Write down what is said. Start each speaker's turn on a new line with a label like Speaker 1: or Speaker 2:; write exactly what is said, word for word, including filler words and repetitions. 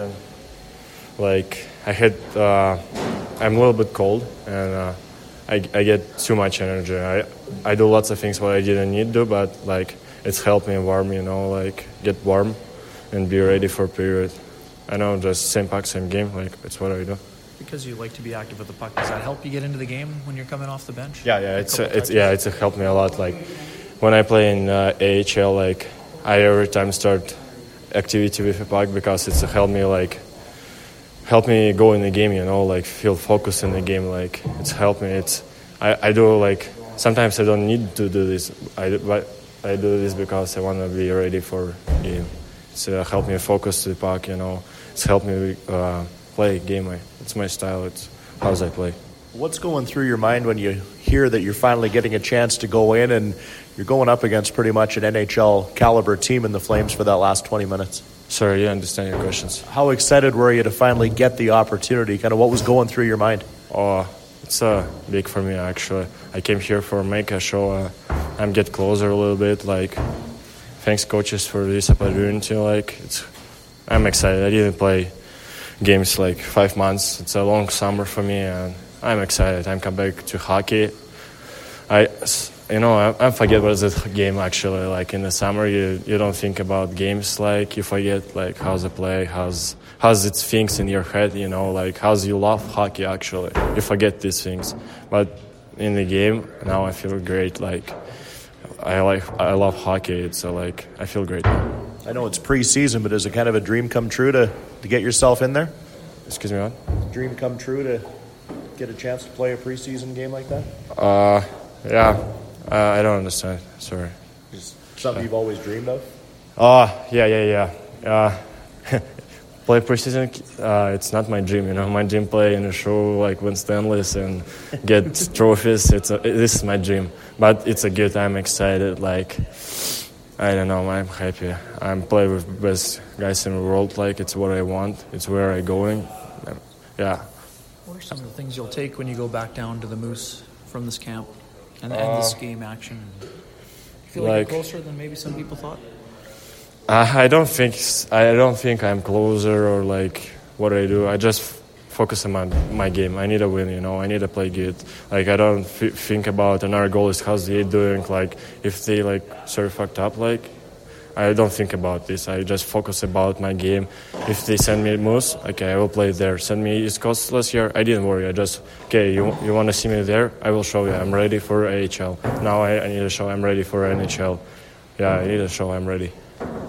Speaker 1: and like I had, uh, I'm a little bit cold, and uh, I, I get too much energy. I I do lots of things what I didn't need to do, but like it's helped me warm, you know, like get warm and be ready for period. I know, just same puck, same game, like it's what I do.
Speaker 2: Because you like to be active with the puck, does that help you get into the game when you're coming off the bench?
Speaker 1: Yeah, yeah, it's uh, it's yeah, it's helped me a lot. Like when I play in uh, A H L, like I every time start activity with the puck because it's helped me like help me go in the game, you know, like feel focused in the game. Like it's helped me. It's I, I do like sometimes I don't need to do this, I but I do this because I want to be ready for game. It's uh, helped me focus the puck, you know. It's helped me uh, play game. It's my style. It's how I play.
Speaker 3: What's going through your mind when you hear that you're finally getting a chance to go in and you're going up against pretty much an N H L caliber team in the Flames for that last twenty minutes?
Speaker 1: Sorry, yeah, I understand your questions.
Speaker 3: How excited were you to finally get the opportunity? Kind of what was going through your mind?
Speaker 1: Oh, it's uh, big for me, actually. I came here for make a show. Uh, I'm get closer a little bit. Like, thanks coaches for this opportunity. Like, it's, I'm excited. I didn't play games like five months. It's a long summer for me, and I'm excited. I'm come back to hockey. I, you know, I, I forget what is the game actually. Like in the summer, you you don't think about games. Like you forget like how's the play, how's how's it things in your head. You know, like how's you love hockey actually. You forget these things, but in the game now I feel great. Like I like I love hockey. It's uh, like I feel great now.
Speaker 3: I know it's preseason, but is it kind of a dream come true to to get yourself in there?
Speaker 1: Excuse me, what?
Speaker 3: Dream come true to get a chance to play a preseason game like that?
Speaker 1: Uh, yeah. Uh, I don't understand. Sorry.
Speaker 3: Just something uh, you've always dreamed of?
Speaker 1: Oh, yeah, yeah, yeah. Uh, play preseason, uh, it's not my dream, you know. My dream play in a show like win Stanleys and get trophies. It's a, this is my dream. But it's a good, I'm excited. Like, I don't know, I'm happy. I'm playing with best guys in the world. Like, it's what I want. It's where I'm going. Yeah.
Speaker 2: What are some of the things you'll take when you go back down to the Moose from this camp and, uh, and this game action? You feel like, like you're closer than maybe some people thought?
Speaker 1: Uh, I don't think I don't think I'm closer or like what I do. I just f- focus on my, my game. I need to win, you know. I need to play good. Like I don't f- think about another goal is how's they doing. Like if they like sort of fucked up, like. I don't think about this. I just focus about my game. If they send me Moose, okay, I will play there. Send me East Coast last year, I didn't worry. I just, okay, you you want to see me there? I will show you. I'm ready for A H L. Now I, I need to show I'm ready for N H L. Yeah, I need to show I'm ready.